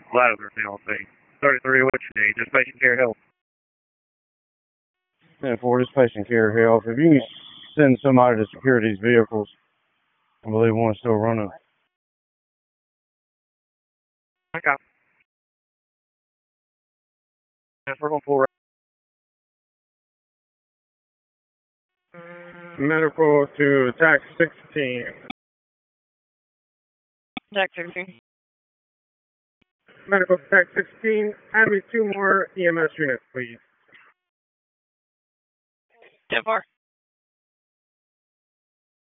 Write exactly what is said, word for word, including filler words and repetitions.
Louder, L C. thirty-three, what you need? Just patient care help. ten four, just patient care help. If you can send somebody to secure these vehicles, I believe one's still running. Okay. Yes, we're going to pull right. Medical to tax sixteen. Tax sixteen. Medical to tax sixteen. Add me two more E M S units, please. ten four.